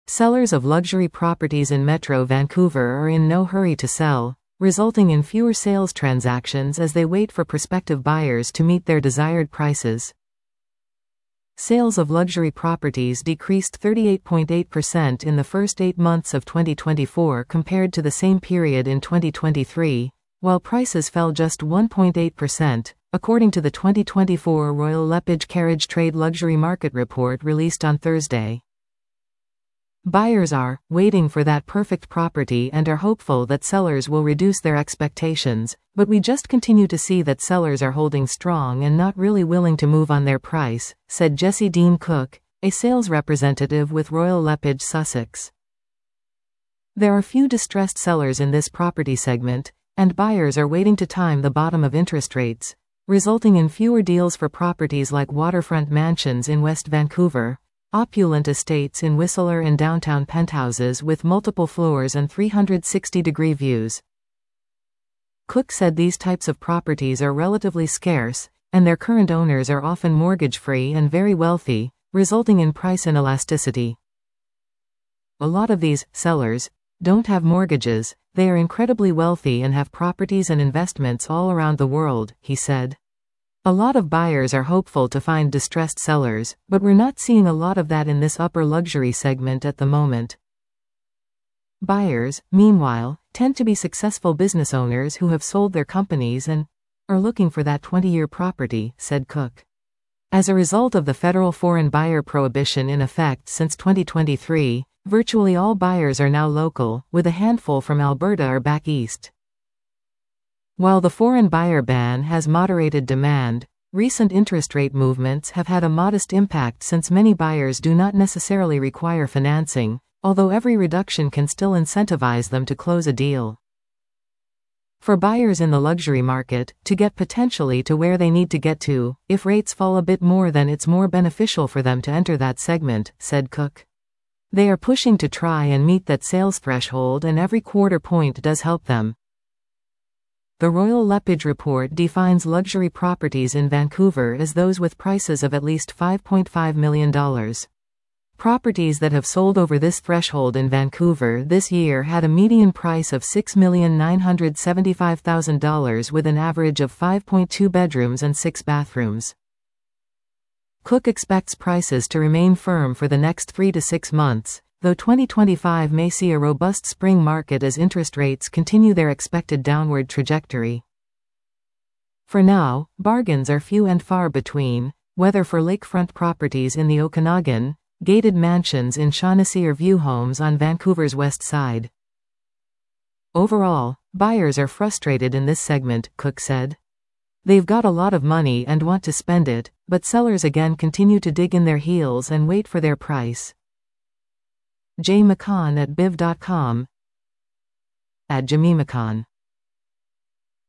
Sellers of luxury properties in Metro Vancouver are in no hurry to sell, resulting in fewer sales transactions as they wait for prospective buyers to meet their desired prices. Sales of luxury properties decreased 38.8% in the first 8 months of 2024 compared to the same period in 2023, while prices fell just 1.8%, according to the 2024 Royal LePage Carriage Trade Luxury Market Report released on Thursday. Buyers are waiting for that perfect property and are hopeful that sellers will reduce their expectations, but we just continue to see that sellers are holding strong and not really willing to move on their price, said Jesse Dean Cook, a sales representative with Royal LePage Sussex. There are few distressed sellers in this property segment, and buyers are waiting to time the bottom of interest rates, resulting in fewer deals for properties like waterfront mansions in West Vancouver, opulent estates in Whistler and downtown penthouses with multiple floors and 360-degree views. Cook said these types of properties are relatively scarce, and their current owners are often mortgage-free and very wealthy, resulting in price inelasticity. A lot of these sellers don't have mortgages, they are incredibly wealthy and have properties and investments all around the world, he said. A lot of buyers are hopeful to find distressed sellers, but we're not seeing a lot of that in this upper luxury segment at the moment. Buyers, meanwhile, tend to be successful business owners who have sold their companies and are looking for that 20-year property, said Cook. As a result of the federal foreign buyer prohibition in effect since 2023, virtually all buyers are now local, with a handful from Alberta or back east. While the foreign buyer ban has moderated demand, recent interest rate movements have had a modest impact since many buyers do not necessarily require financing, although every reduction can still incentivize them to close a deal. For buyers in the luxury market, to get potentially to where they need to get to, if rates fall a bit more, then it's more beneficial for them to enter that segment, said Cook. They are pushing to try and meet that sales threshold, and every quarter point does help them. The Royal LePage report defines luxury properties in Vancouver as those with prices of at least $5.5 million. Properties that have sold over this threshold in Vancouver this year had a median price of $6,975,000 with an average of 5.2 bedrooms and 6 bathrooms. Cook expects prices to remain firm for the next 3 to 6 months, though 2025 may see a robust spring market as interest rates continue their expected downward trajectory. For now, bargains are few and far between, whether for lakefront properties in the Okanagan, gated mansions in Shaughnessy or view homes on Vancouver's west side. Overall, buyers are frustrated in this segment, Cook said. They've got a lot of money and want to spend it, but sellers again continue to dig in their heels and wait for their price. Jay McCann at BIV.com @JameeMcCann